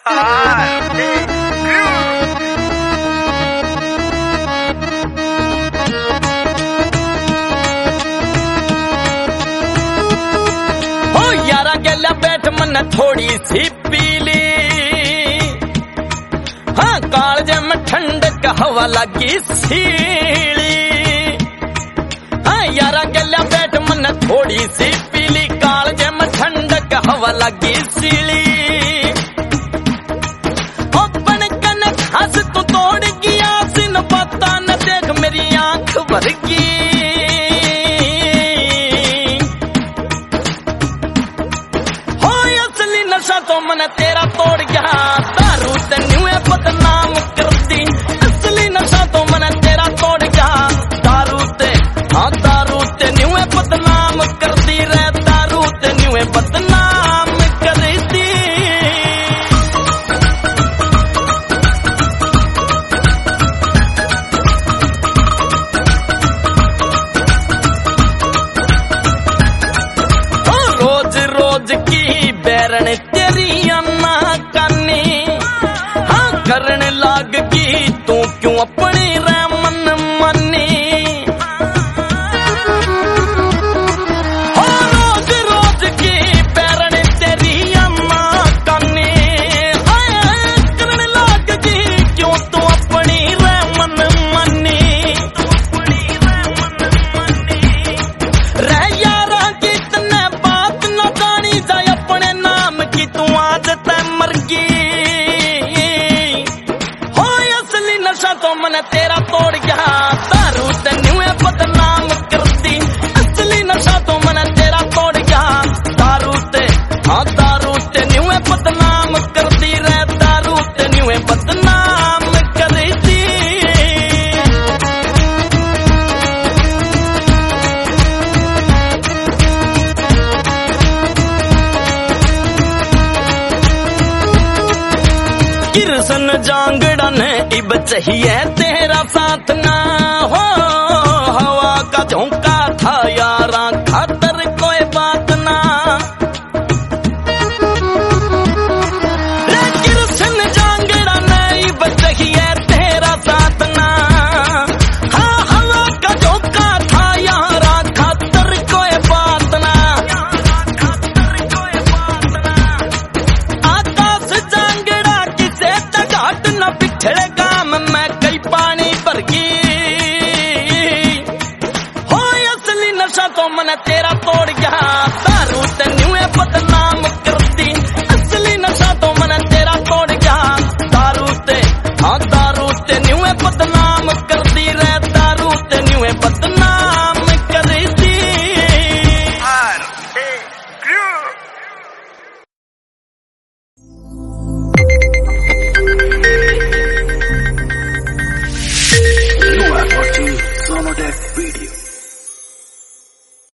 यारा गल्या बैठ मन थोड़ी सी पीली, हाँ कालजे में ठंडक हवा लगी सीली। हाँ यारा गल्या बैठ मन थोड़ी सी पीली, कालजे में ठंडक हवा लगी सीली। ओपन कन हंस तू तोड़ गया सिन पता न देख मेरी आंख भर गई। नशा तो मन तेरा तोड़ गया, दारू तेन्यूए बदनाम कर दी। असली नशा तो मन तेरा तोड़ गया, दारू तेन्यूए बदनाम कर दी रे, दारू तेन्यूए बदनाम कर दी। रोज रोज की बैरण तेरी अन्ना कानी, हाँ करने लाग की तू क्यों अपनी रे मन मानी। हाँ रोज रोज की बैरण तेरी अन्ना कानी, हाँ करने लाग की क्यों तू अपनी रे मन मानी। रह यारा की तने बात न जानी जाए, अपने नाम की तू आज तय मर गई। हो असली नशा तो मन तेरा तोड़ गया, दारू तेन्यूए बदनाम कर दी। असली नशा तो मन तेरा तोड़ गया, दारू तेन्यूए बदनाम कर दी रे, दारू तेन्यूए बदनाम कर दी। कृष्ण जांगड़ा ने इब चाहिए तेरा साथ ना हो, हवा का झोंका था यारा खातर कोई बात ना। रे कृष्ण जांगड़ा ने इब चाहिए तेरा साथ ना, हाँ हवा का झोंका था यारा खातर कोई बात ना। आकाश जांगड़ा किसे घाट न पिछड़े गाम में कई पानी भर गई। हो असली नशा तो मन तेरा तोड़ गया, दारू तेन्यूए बदनाम